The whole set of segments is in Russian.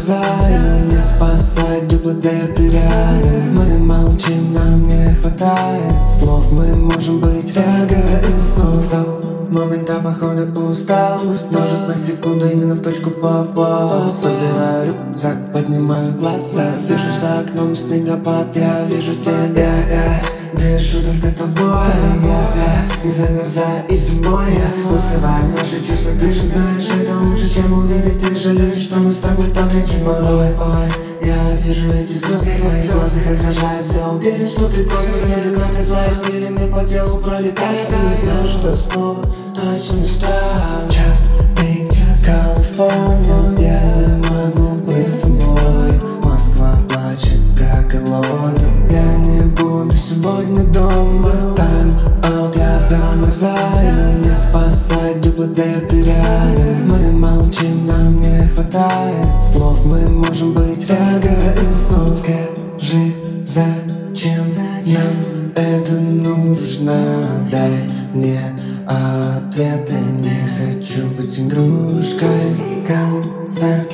замерзаю, не спасать, дубла дает и рядом. Мы молчим, нам не хватает слов, мы можем быть рядом. И снова стоп, момента походу устал, множит на секунду, именно в точку попал. Собираю рюкзак, поднимаю глаза, вижу за окном снегопад, я вижу тебя, дышу только тобой, не замерзай и зимой. Успеваем наши чувства, ты же знаешь, это лучше, чем увидеть тех же людей, что мы с тобой тонем чумой. Я вижу эти звезды, твои глаза отражаются, уверен, что ты космос, не до конца знаешь, стилями по телу пролетает. И не знаю, что снова начну стать. Час пик, Калифорния, я не могу быть с тобой. Москва плачет, как и Лондон, я не буду сегодня дома. Тайм-аут, я замерзаю, не спасать, дубла дает и рядом. Мы молчим, нам не хватает слов, мы можем быть рядом. И снова скажи, зачем нам это нужно? Дай мне ответы, не хочу быть игрушкой. Концерт,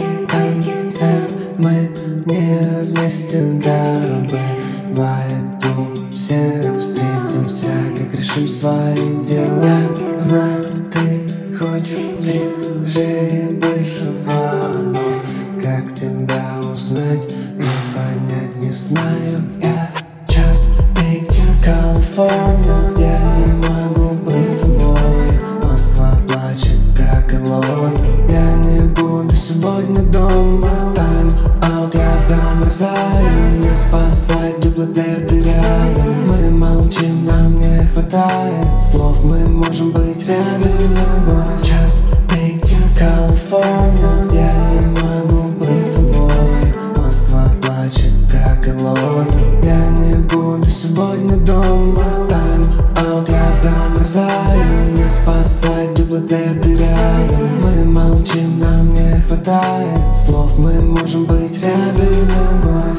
мы не вместе, да, бывает у всех. Встретимся, как решим свои дела. Знаю, ты хочешь ближе и большего, но как тебя узнать и понять не знаю. Я час пик, Калифорния, я не могу быть с тобой. Москва плачет, как и Лондон, я не буду сегодня дома. Тайм-аут, я замерзаю, не спасать, дубла дает и рядом. Мы молчим, нам не хватает слов, мы можем быть рядом. Час пик, Калифорния, я не могу быть с тобой. Москва плачет, как и Лондон, я не буду сегодня дома. Тайм-аут, я замерзаю, не спасать, дубла дает и рядом. Мы молчим, нам не хватает слов, мы можем быть рядом.